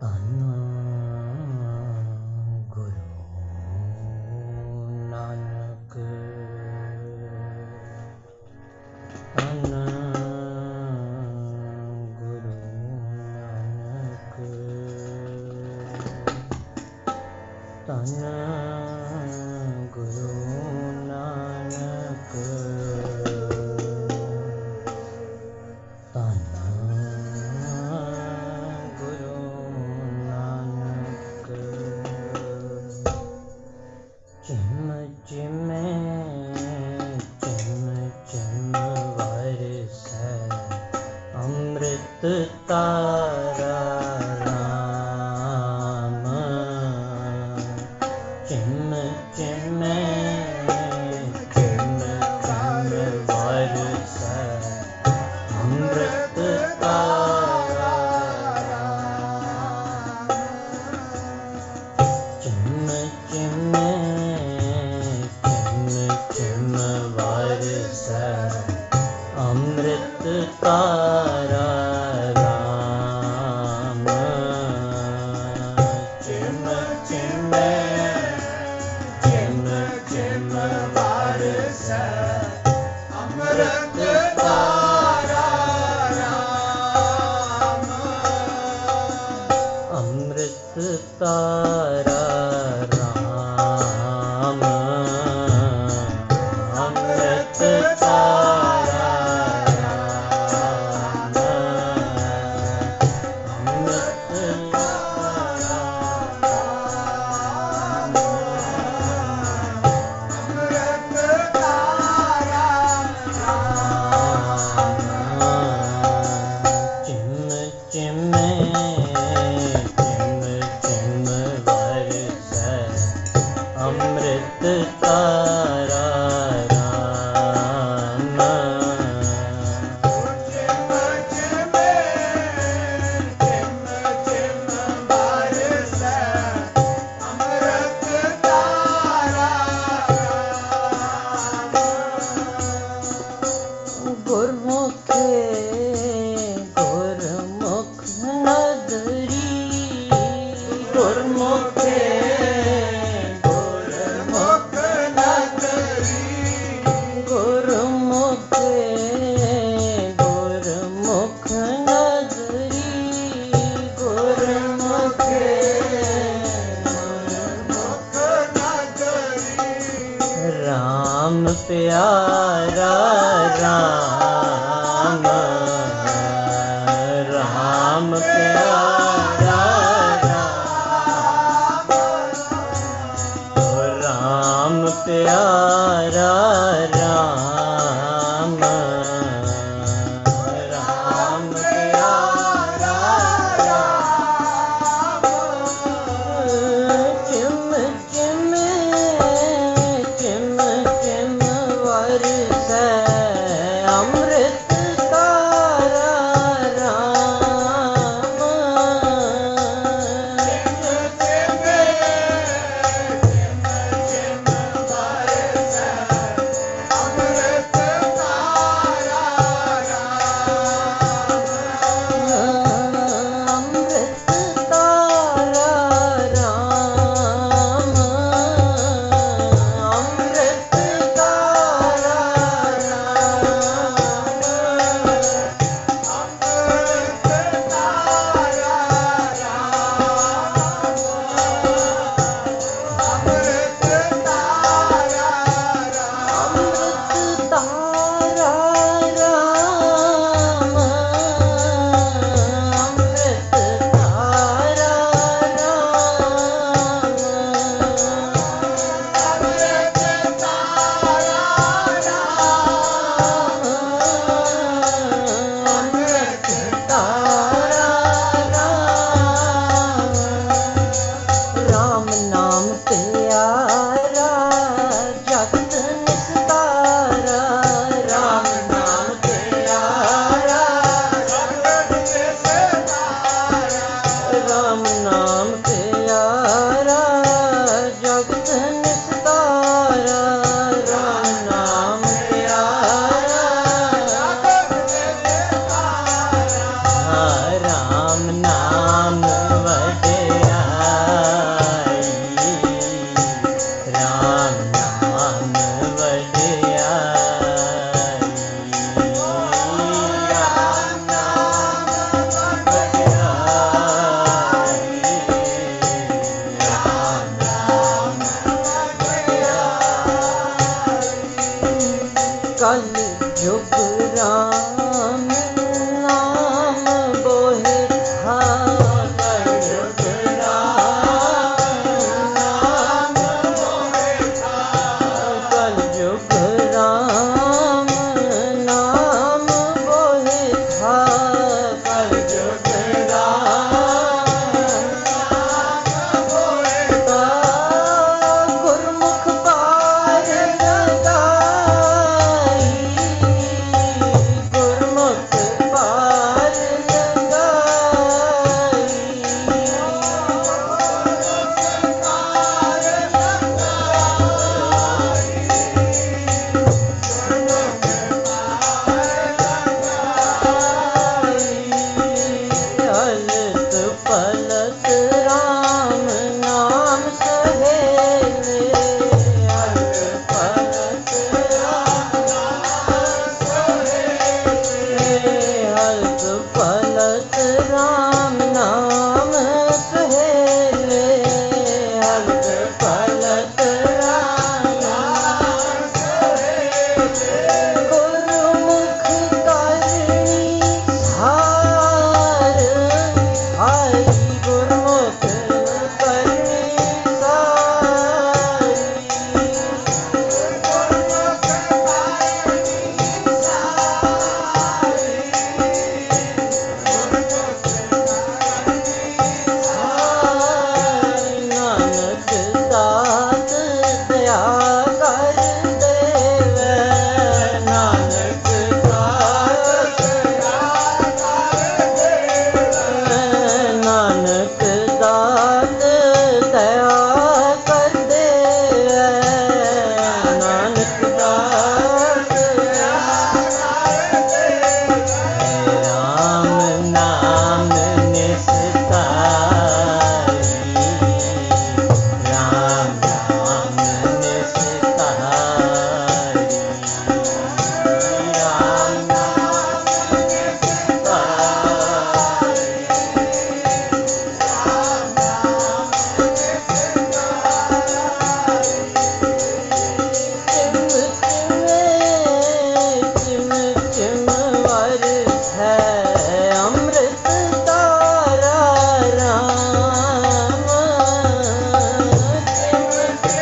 ਧੰਨ ਗੁਰੂ ਨਾਨਕ, ਧੰਨ ਗੁਰੂ ਨਾਨਕ, ਧੰਨ ਗੁਰੂ ਨਾਨਕ, ਧੰਨ ਚਿਮ ਚਿਮੇ ਚਿਮ ਚਿਮ ਵਰਸੈ ਅੰਮ੍ਰਿਤ ਤਾਰਾ ਰਾਮ, ਚਿਮ ਚਿਮੇ ਚਿਮ ਚਿਮ ਵਰਸੈ ਅੰਮ੍ਰਿਤ ਤਾਰਾ ਰਾਮ, ਚਿਮ ਚਿਮੇ ਅੰਮ੍ਰਿਤ ਤਾਰਾ ਰਾਮ, ਚਿਮ ਚਿਮੇ ਚਿਮ ਚਿਮ ਵਰਸੈ ਅੰਮ੍ਰਿਤ ਤਾਰਾ ਰਾਮ, ਅੰਮ੍ਰਿਤ ਤਾਰਾ ਰਾਮ, ਅੰਮ੍ਰਿਤ ਤਾਰਾ ਅੰਮ੍ਰਿਤ ਤਾਰਾ ਰਾਮ, ਚਿਮ ਚਿਮੇ ਚਿਮ ਚਿਮ ਵਰਸੈ ਅੰਮ੍ਰਿਤ ਤਾਰਾ ਰਾਮ, ਗੁਰਮੁਖੇ ਗੁਰਮੁਖ ਨਦਰੀ, ਗੁਰਮੁਖੇ ਰਾਮ ਪਿਆਰਾ ਰਾਮ, ਰਾਮ ਪਿਆਰਾ ਰਾਮ, ਰਾਮ ਪਿਆਰਾ ਰਾਮ, ਰਾਮ ਪਿਆਰਾ ਰਾਮ, ਚਿਮ ਚਿਮੇ ਚਿਮ ਚਿਮ ਵਰਸੈ ਅੰਮ੍ਰਿਤ ਤਾਰਾ ਰਾਮ, ਚਿਮ ਚਿਮੇ ਚਿਮ ਚਿਮ ਵਰਸੈ ਅੰਮ੍ਰਿਤ ਤਾਰਾ ਰਾਮ, ਅੰਮ੍ਰਿਤ ਤਾਰਾ ਰਾਮ, ਅੰਮ੍ਰਿਤ ਤਾਰਾ राम नाम पलट राम नाम सहेले, अल्प पलट राम नाम सहेले, अल्प पलट राम नाम सहेले, अल्प पलट राम नाम सहेले, गुरुमुख करणी सार, हरि गुरुमुख करणी सारी, गुरुमुख करणी सारी, नानक दास दया कर देवे, नानक दास दया कर देवे, नानक दास दया कर देवे, नानक दास दया कर देवे, राम नाम निस्तारी, राम नाम निस्तारी, राम नाम चिम चिम वर्ष है अमृत तारा राम, चिम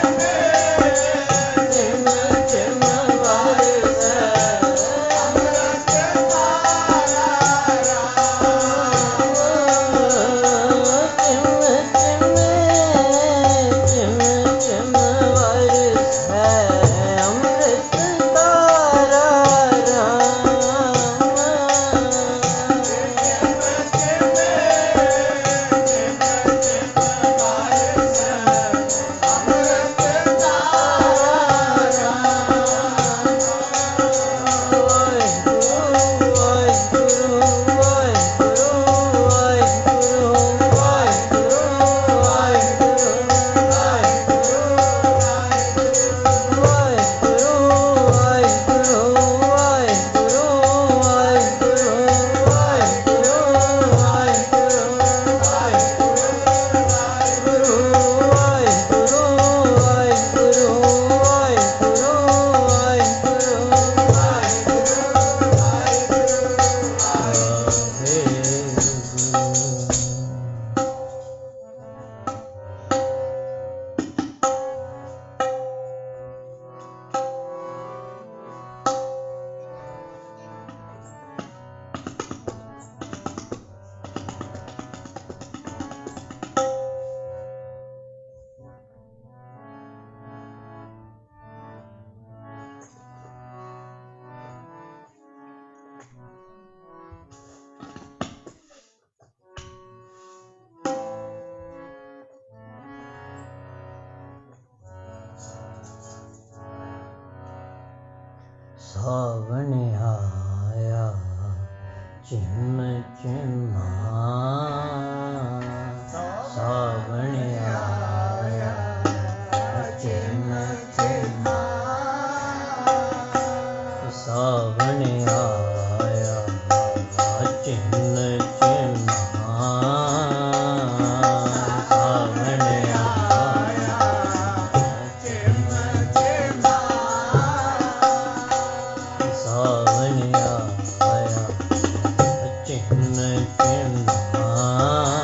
चिम वर्ष है अमृत तारा राम, चिम चिम वर्ष है अमृत तारा सावन आया चिम चिमा, सावन आया चिम चिमा, सावन आया चिम चिमा, सावन आया चिम चिमा, सावन आया चिम चिमा।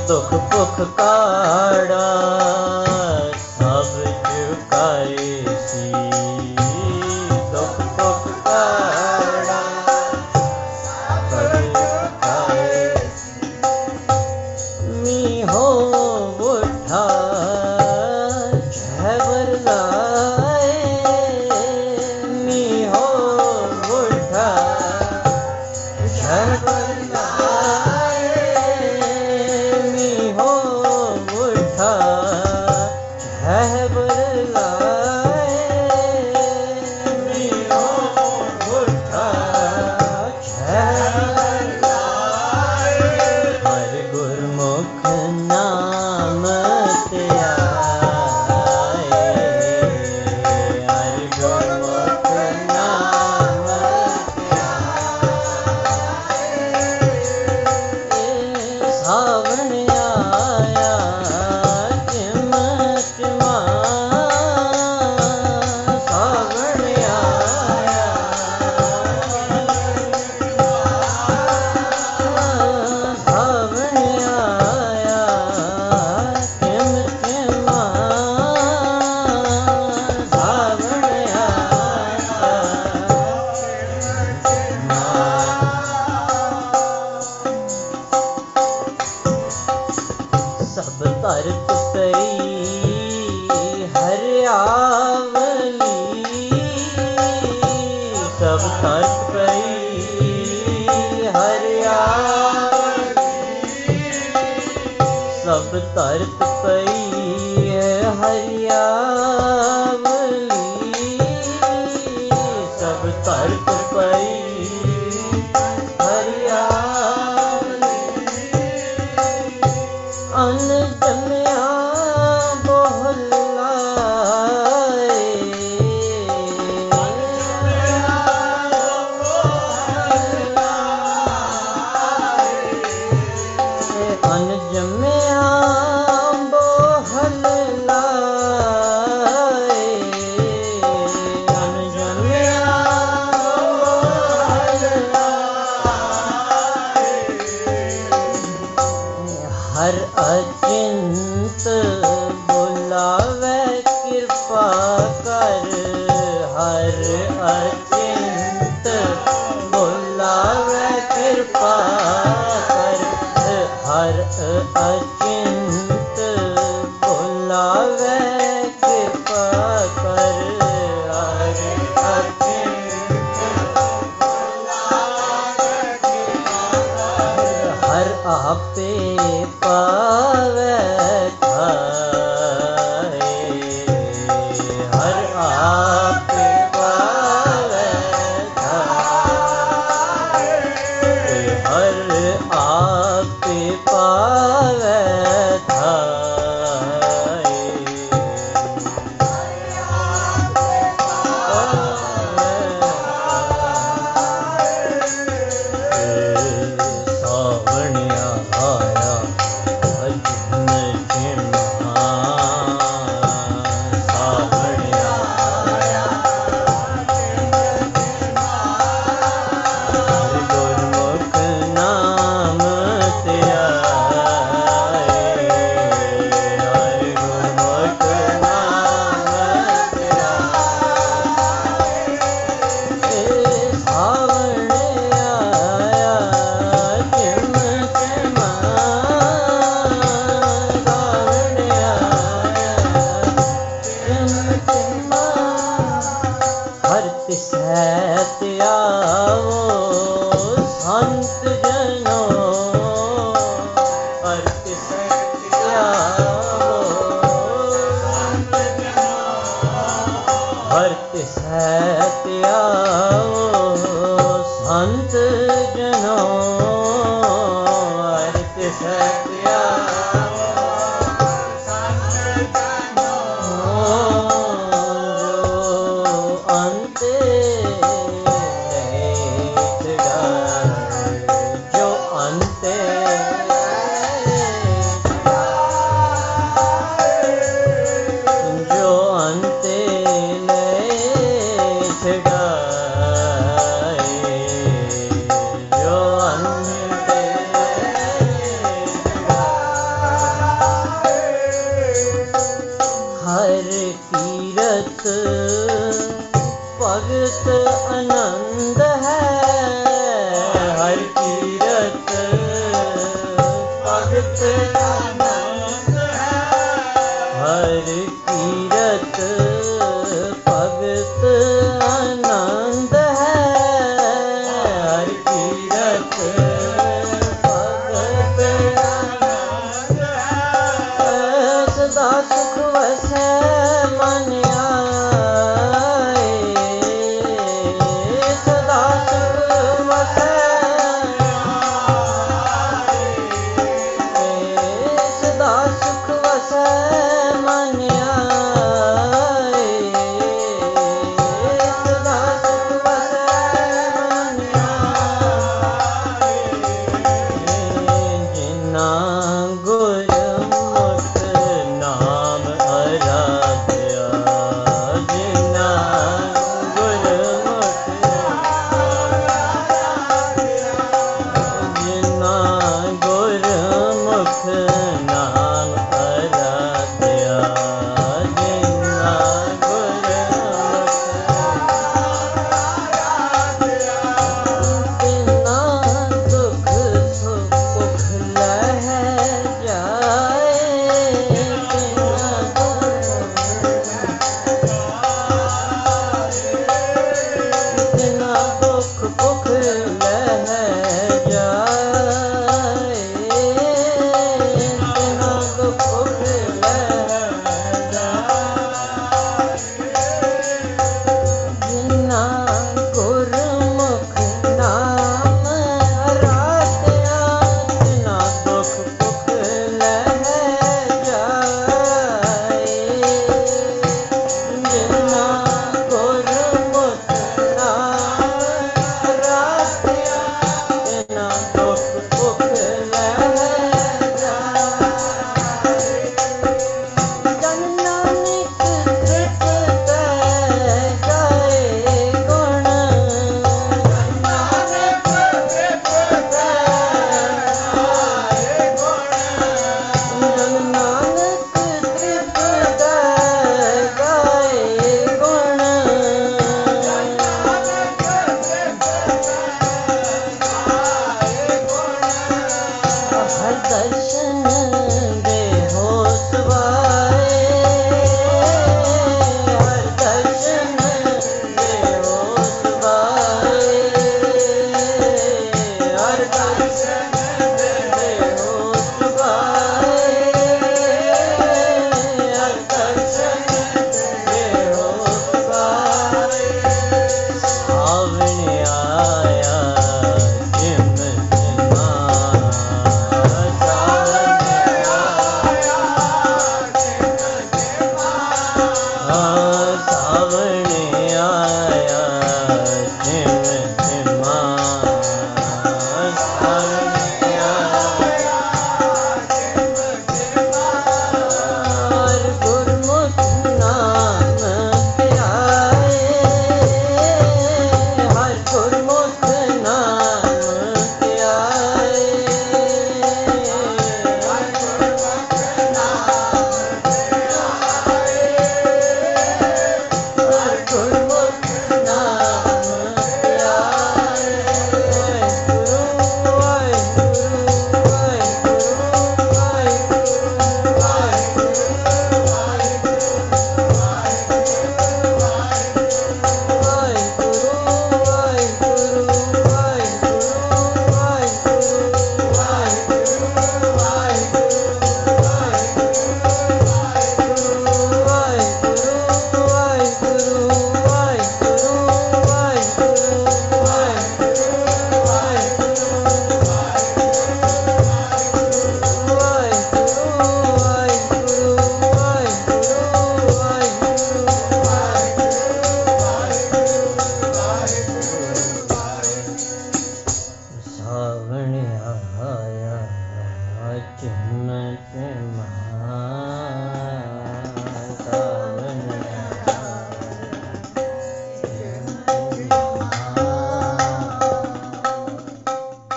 दुख पुख काड़ा सब चुकाए सी, दुख पुख काड़ा सब चुकाए सी। मी हो उठा झवर लाए, मी हो उठा झवर सब तरत पई हरियावली, सब तरत पई हरियावली, सब तरत पई हरियावली, सब तरत पई हरियावली। अन जम्या बोहलाए, अन जम्या बोहलाए, अन जम्या हर अचिंत बुलावे कृपा कर, हर अचिंत बुलावे कृपा कर, हर अचिंत बुलावे कृपा कर, हर अचिंत बुलावे कृपा कर, हर आपे पावे ठाए, हर आपे पावे ठाए, हर आपे पावे ठाए, सावणिया आया भजन चिन्हा, सावणिया आया हरि गुरमुख नाम तेरा, हरि गुरमुख नाम तेरा, सावण आया चिम चिमा, सावण आया चिम चिमा, हर तिसैत आवो संत जनों, हर तिसैत आवो संत जनों, हर तिसैत आवो संत जनों, हर तिसैत आवो संत जनों, जो अंते लेत डार, जो अंते लेत डार, जो अंते लेत डार। ਕੀਰਤ ਭਗਤ ਆਨੰਦ ਹੈ। ਹਰ ਕੀਰਤ ਭਗਤ ਆਨੰਦ ਹੈ। ਹਰ ਕੀਰਤ ਭਗਤ ਆਨੰਦ ਹੈ। ਹਰ ਕੀਰਤ ਭਗਤ ਆਨੰਦ ਹੈ। ਸਦਾ ਸੁਖ ਵਸੈ ਮਨ ਆਏ। ਸਦਾ ਸੁਖ ਵਸੈ ਸਦਾ ਸੁਖ ਵਸੈ ਮਨ ਆਏ। ਸਦਾ ਸੁਖ ਵਸੈ ਮਨ ਆਏ। ਜਿਨਾ ਗੁਰਮੁਖ ਨਾਮ ਅਰਾਧਿਆ। ਜਿਨਾ ਗੁਰਮੁਖ ਜਿਨਾ ਗੁਰਮੁਖ ਨਾਮ ਅਰਾਧਿਆ। ਜਿਨਾ ਗੁਰਮੁਖ ਬਿਨਾ ਦੁਖ ਸੁਖ ਲਹਿ ਜਾਏ। ਬਿਨਾ ਦੁਖ ਭੁਖ ਲਹਿ ਜਾਏ। ਬਿਨਾ ਦੁਖ ਭੁਖ ਲਹਿ ਜਾਏ। ਜਿਨਾ ਗੁਰਮੁਖ ਨਾਮ ਅਰਾਧਿਆ। ਬਿਨਾ ਦੁਖ ਭੁਖ ਲਹਿ ਜਾਏ। ਜਿਨਾ ਗੁਰਮੁਖ ਨਾਮ ਅਰਾਧਿਆ। ਬਿਨਾ ਦੁਖ ਭੁਖ ਲਹਿ ਜਾਏ। ਜਨ ਨਾਨਕ ਤ੍ਰਿਪਤ ਤੈ ਗਾਏ ਗੁਣ। ਜਨ ਨਾਨਕ ਤ੍ਰਿਪਤ ਤੈ ਗਾਏ ਗੁਣ। ਜਨ ਨਾਨਕ ਤ੍ਰਿਪਤ ਤੈ ਗਾਏ ਗੁਣ। ਜਨ ਨਾਨਕ ਤ੍ਰਿਪਤ ਤੈ ਗਾਏ ਗੁਣ। ਹਰ ਦਰਸ਼ਨ